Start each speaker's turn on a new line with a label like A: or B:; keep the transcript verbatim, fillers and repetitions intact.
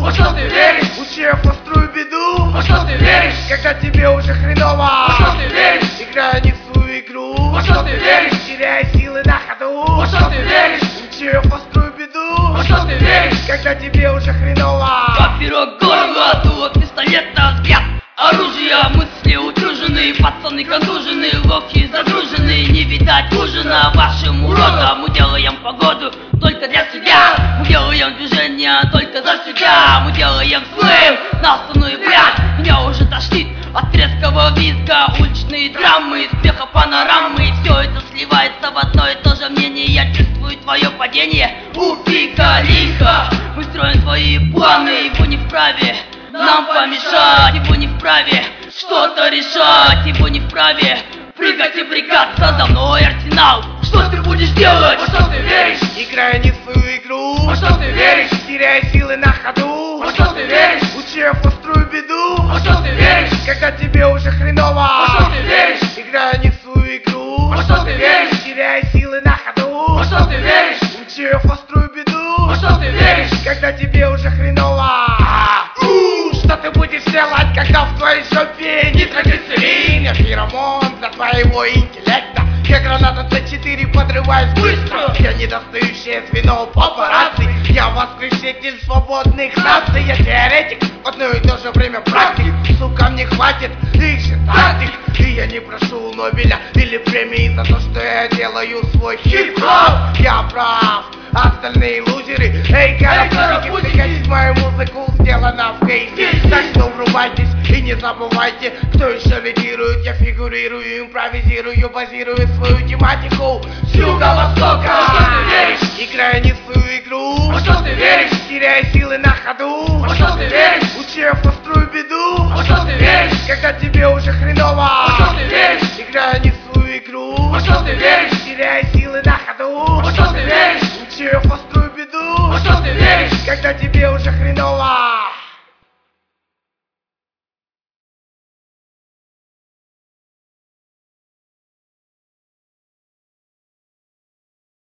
A: во что ты веришь?
B: Учуяв острую беду,
A: во что ты веришь?
B: когда тебе уже хреново,
A: во что ты веришь?
B: играя не в свою игру,
A: во что ты веришь?
B: теряя силы на ходу,
A: во что ты веришь?
B: учуяв острую беду,
A: во что ты веришь?
B: когда тебе уже хреново.
C: Поперек горла дуло пистолета взгляд. Оружие, мысли утружены, пацаны контужены, лохи загружены, не видать ужина вашим уродам. Мы делаем погоду только для себя, мы делаем движение только за себя, мы делаем слэм на основную бряд. Меня уже тошнит от резкого визга, уличные драмы, смеха панорамы. Все это сливается в одно и то же мнение. Я чувствую твое падение у пика лихо. Мы строим свои планы, его не вправе нам помешать, его не вправе что-то решать, его не вправе прыгать и бригаться. За мной арсенал, что ты будешь делать?
A: Во что ты веришь?
B: Играя не в свою игру,
A: Во что ты веришь?
B: теряя силы на ходу,
A: Во что ты веришь?
B: учуяв острую беду,
A: Во что ты веришь?
B: когда тебе уже хреново,
A: Во что ты веришь?
B: играя не в свою игру,
A: Во что ты веришь?
B: теряя силы на ходу,
A: Во что ты веришь?
B: учуяв острую беду,
A: Во что ты веришь?
B: когда тебе уже хреново. У, Что ты будешь делать, когда в твоей жопе нитроглицерин? Феромон для твоего интеллекта. Я граната Ц четыре подрываюсь быстро. Я недостающее звено папарацци. Я воскрешитель свободных наций. Я теоретик, в одно и то же время практик. Сука, мне хватит их же тактик. И я не прошу Нобеля или премии за то, что я делаю свой хип-хоп. Я прав, остальные лузеры. Эй, карапузики, встретитесь мою музыку, сделана в кейсе. Так что врубайтесь и не забывайте, кто еще лидирует. Я фигурирую, импровизирую, базирую свою тематику с юго-востока.
A: Во что ты веришь?
B: Играя не в свою игру,
A: Во что ты веришь?
B: теряя силы на ходу,
A: Во что ты веришь?
B: учуяв острую беду,
A: Во что ты веришь?
B: когда тебе уже хреново,
A: Во что ты веришь?
B: играя не в свою игру,
A: Во что ты веришь?
B: теряя силы на ходу,
A: Во что ты веришь?
B: учуяв острую беду,
A: Во что ты веришь?
B: когда тебе уже хреново.